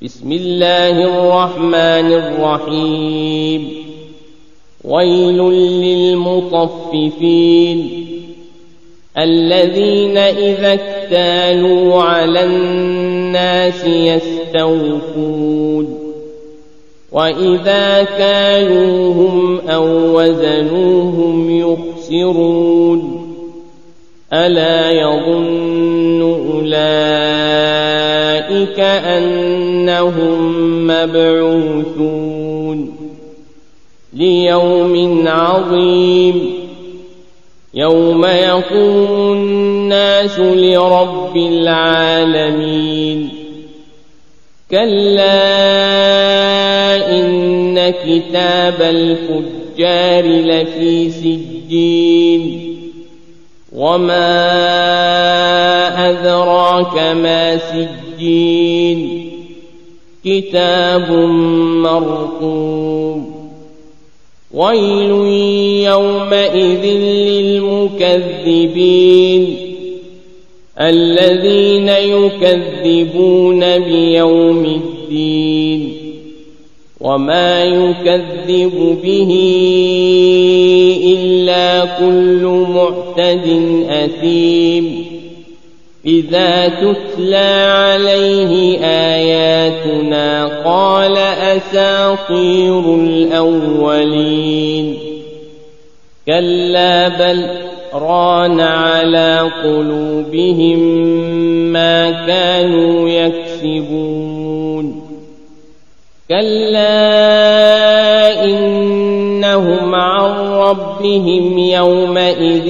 بسم الله الرحمن الرحيم ويل للمطففين الذين إذا اكتالوا على الناس يستوفون وإذا كالوهم أو وزنوهم يخسرون ألا يظن أولئك أنهم مبعوثون ليوم عظيم يوم يقوم الناس لرب العالمين كلا إن كتاب الفجار لفي سجين وما أدراك ما سجين كتاب مرقوم ويل يومئذ للمكذبين الذين يكذبون بيوم الدين وما يكذب به إلا كل معتد أثيم إذا تتلى عليه آياتنا قال أساطير الأولين كلا بل ران على قلوبهم ما كانوا يكسبون كلا إنهم عن ربهم يومئذ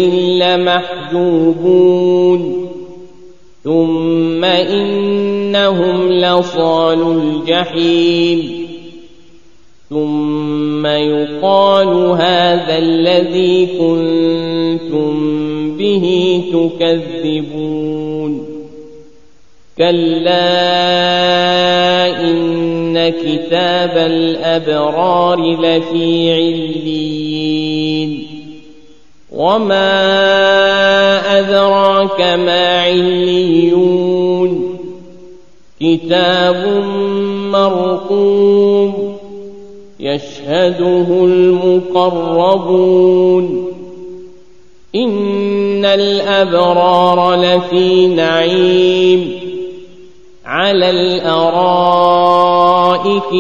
لمحجوبون ثم إنهم لصالو الجحيم ثم يقال هذا الذي كنتم به تكذبون كلا إن كتاب الأبرار لفي عليين وما أدراك ما عليون كتاب مرقوم يشهده المقربون إن الأبرار لفي نعيم على الأرائك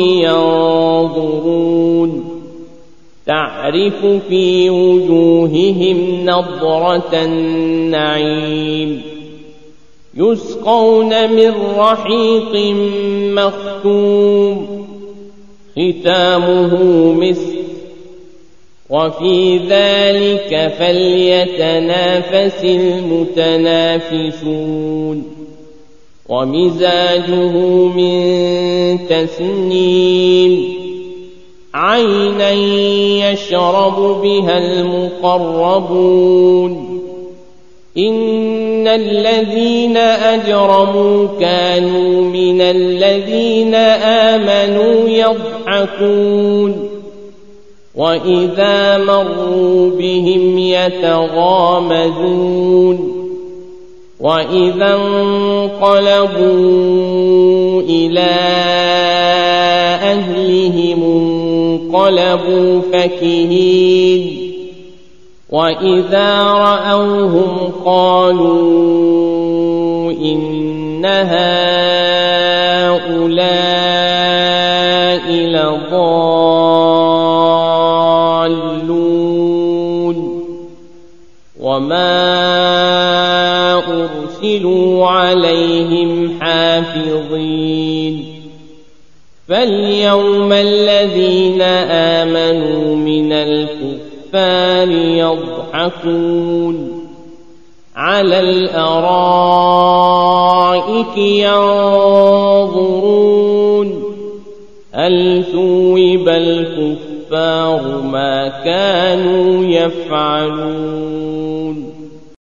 ينظرون تعرف في وجوههم نضرة النعيم يسقون من رحيق مختوم ختامه مسك وفي ذلك فليتنافس المتنافسون ومزاجه من تسنيم عينا يشرب بها المقربون إن الذين أجرموا كانوا من الذين آمنوا يضحكون وإذا مروا بهم يتغامزون وإذا انقلبوا إلى أهلهم انقلبوا فكهين وإذا رأوهم قالوا إن هؤلاء لضالون وما أرسلوا عليهم حافظين فاليوم الذين آمنوا من الكفار يضحكون على الأرائك ينظرون هل ثوب الكفار ما كانوا يفعلون